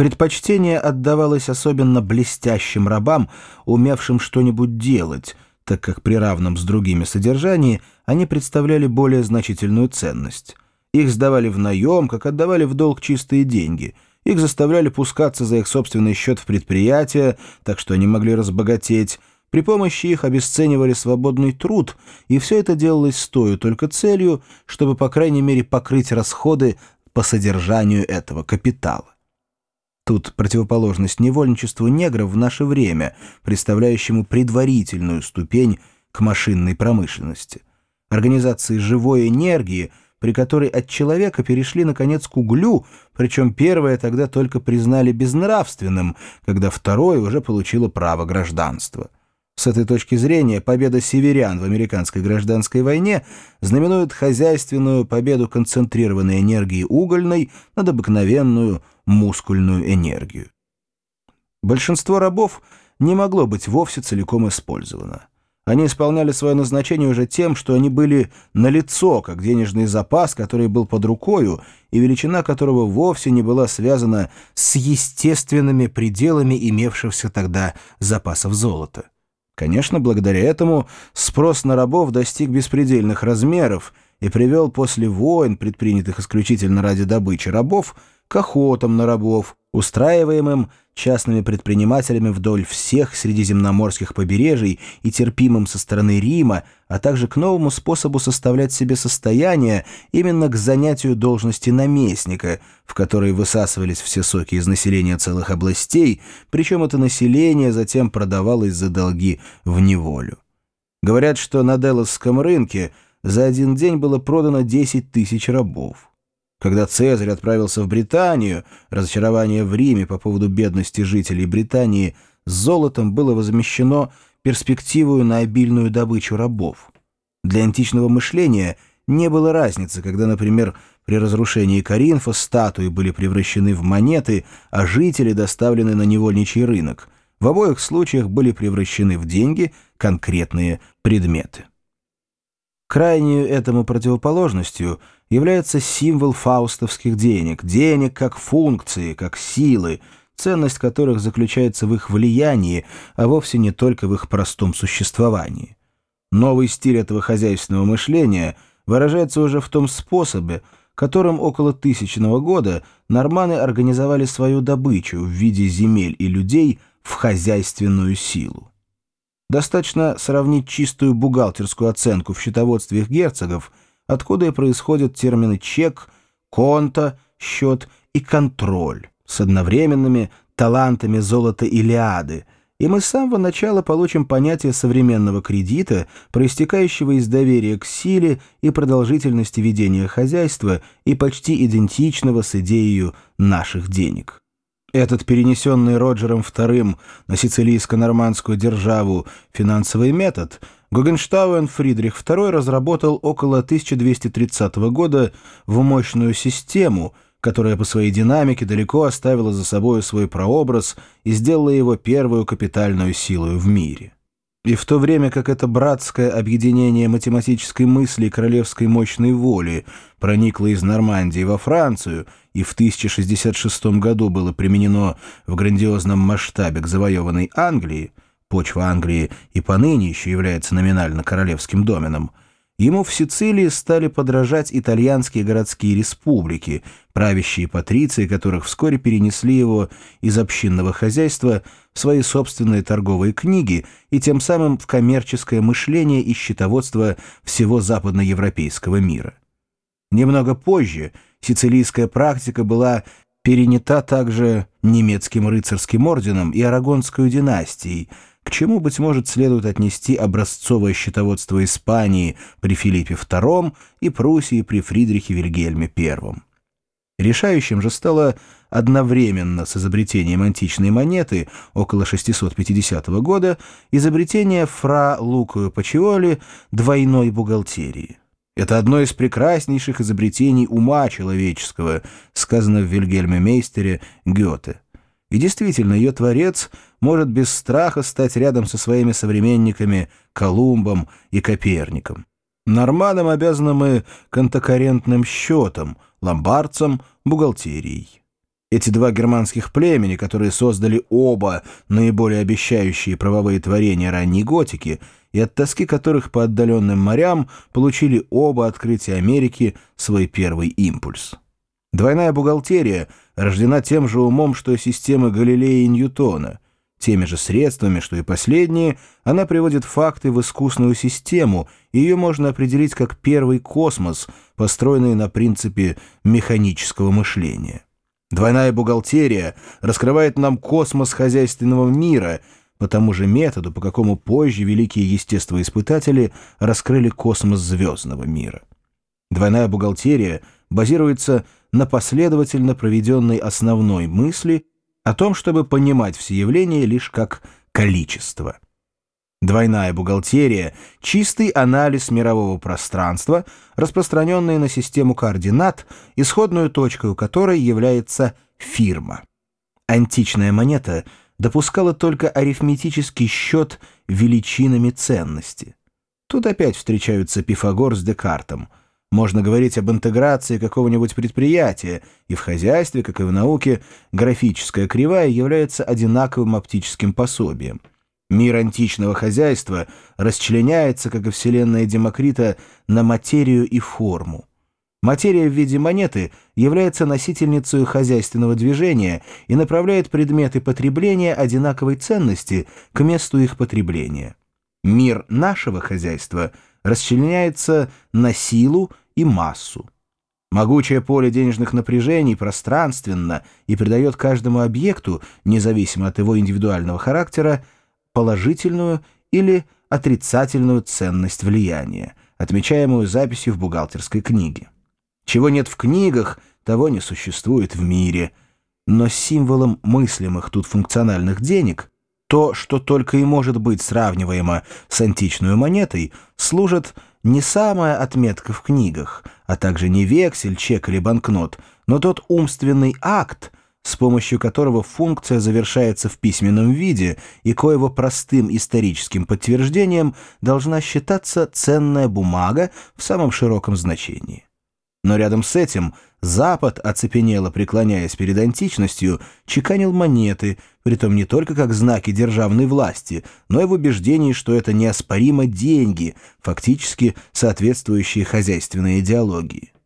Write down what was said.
Предпочтение отдавалось особенно блестящим рабам, умевшим что-нибудь делать, так как при равном с другими содержании они представляли более значительную ценность. Их сдавали в наем, как отдавали в долг чистые деньги. Их заставляли пускаться за их собственный счет в предприятия, так что они могли разбогатеть. При помощи их обесценивали свободный труд, и все это делалось с той только целью, чтобы, по крайней мере, покрыть расходы по содержанию этого капитала. Тут противоположность невольничеству негров в наше время, представляющему предварительную ступень к машинной промышленности. Организации живой энергии, при которой от человека перешли, наконец, к углю, причем первое тогда только признали безнравственным, когда второе уже получило право гражданства. С этой точки зрения победа северян в американской гражданской войне знаменует хозяйственную победу концентрированной энергии угольной над обыкновенную мускульную энергию. Большинство рабов не могло быть вовсе целиком использовано. Они исполняли свое назначение уже тем, что они были налицо, как денежный запас, который был под рукою, и величина которого вовсе не была связана с естественными пределами имевшихся тогда запасов золота. Конечно, благодаря этому спрос на рабов достиг беспредельных размеров и привел после войн, предпринятых исключительно ради добычи рабов, к охотам на рабов, устраиваемым частными предпринимателями вдоль всех средиземноморских побережий и терпимым со стороны Рима, а также к новому способу составлять себе состояние, именно к занятию должности наместника, в которой высасывались все соки из населения целых областей, причем это население затем продавалось за долги в неволю. Говорят, что на Делосском рынке за один день было продано 10 тысяч рабов. Когда Цезарь отправился в Британию, разочарование в Риме по поводу бедности жителей Британии с золотом было возмещено перспективою на обильную добычу рабов. Для античного мышления не было разницы, когда, например, при разрушении Коринфа статуи были превращены в монеты, а жители доставлены на невольничий рынок. В обоих случаях были превращены в деньги конкретные предметы. Крайнюю этому противоположностью является символ фаустовских денег, денег как функции, как силы, ценность которых заключается в их влиянии, а вовсе не только в их простом существовании. Новый стиль этого хозяйственного мышления выражается уже в том способе, которым около 1000 года норманы организовали свою добычу в виде земель и людей в хозяйственную силу. Достаточно сравнить чистую бухгалтерскую оценку в счетоводстве их герцогов, откуда и происходят термины «чек», «конто», «счет» и «контроль» с одновременными талантами золота Илиады, и мы с самого начала получим понятие современного кредита, проистекающего из доверия к силе и продолжительности ведения хозяйства и почти идентичного с идеей наших денег. Этот перенесенный Роджером II на сицилийско-нормандскую державу финансовый метод Гогенштауэн Фридрих II разработал около 1230 года в мощную систему, которая по своей динамике далеко оставила за собой свой прообраз и сделала его первую капитальную силой в мире. И в то время как это братское объединение математической мысли и королевской мощной воли проникло из Нормандии во Францию и в 1066 году было применено в грандиозном масштабе к завоеванной Англии, почва Англии и поныне еще является номинально королевским доменом, ему в Сицилии стали подражать итальянские городские республики, правящие патриции которых вскоре перенесли его из общинного хозяйства в свои собственные торговые книги и тем самым в коммерческое мышление и счетоводство всего западноевропейского мира. Немного позже сицилийская практика была перенята также немецким рыцарским орденом и Арагонской династией, к чему, быть может, следует отнести образцовое счетоводство Испании при Филиппе II и Пруссии при Фридрихе Вильгельме I. Решающим же стало одновременно с изобретением античной монеты около 650 года изобретение фра Лукио Пачиоли двойной бухгалтерии. Это одно из прекраснейших изобретений ума человеческого, сказано в Вильгельме Мейстере Гёте. И действительно, ее творец может без страха стать рядом со своими современниками Колумбом и Коперником. Норманам обязаны мы контокоррентным счетом, ломбардцам — бухгалтерией. Эти два германских племени, которые создали оба наиболее обещающие правовые творения ранней готики, и от тоски которых по отдаленным морям получили оба открытия Америки свой первый импульс. Двойная бухгалтерия рождена тем же умом, что и системы Галилея и Ньютона. Теми же средствами, что и последние, она приводит факты в искусную систему, и ее можно определить как первый космос, построенный на принципе механического мышления. Двойная бухгалтерия раскрывает нам космос хозяйственного мира по тому же методу, по какому позже великие естествоиспытатели раскрыли космос звездного мира. Двойная бухгалтерия базируется на последовательно проведенной основной мысли о том, чтобы понимать все явления лишь как количество. Двойная бухгалтерия — чистый анализ мирового пространства, распространенный на систему координат, исходную точкой у которой является фирма. Античная монета допускала только арифметический счет величинами ценности. Тут опять встречаются Пифагор с Декартом. Можно говорить об интеграции какого-нибудь предприятия, и в хозяйстве, как и в науке, графическая кривая является одинаковым оптическим пособием. Мир античного хозяйства расчленяется, как и вселенная Демокрита, на материю и форму. Материя в виде монеты является носительницей хозяйственного движения и направляет предметы потребления одинаковой ценности к месту их потребления. Мир нашего хозяйства расчленяется на силу и массу. Могучее поле денежных напряжений пространственно и придает каждому объекту, независимо от его индивидуального характера, положительную или отрицательную ценность влияния, отмечаемую записью в бухгалтерской книге. Чего нет в книгах, того не существует в мире. Но символом мыслимых тут функциональных денег, то, что только и может быть сравниваемо с античной монетой, служит не самая отметка в книгах, а также не вексель, чек или банкнот, но тот умственный акт, с помощью которого функция завершается в письменном виде и коего простым историческим подтверждением должна считаться ценная бумага в самом широком значении. Но рядом с этим Запад, оцепенело преклоняясь перед античностью, чеканил монеты, притом не только как знаки державной власти, но и в убеждении, что это неоспоримо деньги, фактически соответствующие хозяйственной идеологии.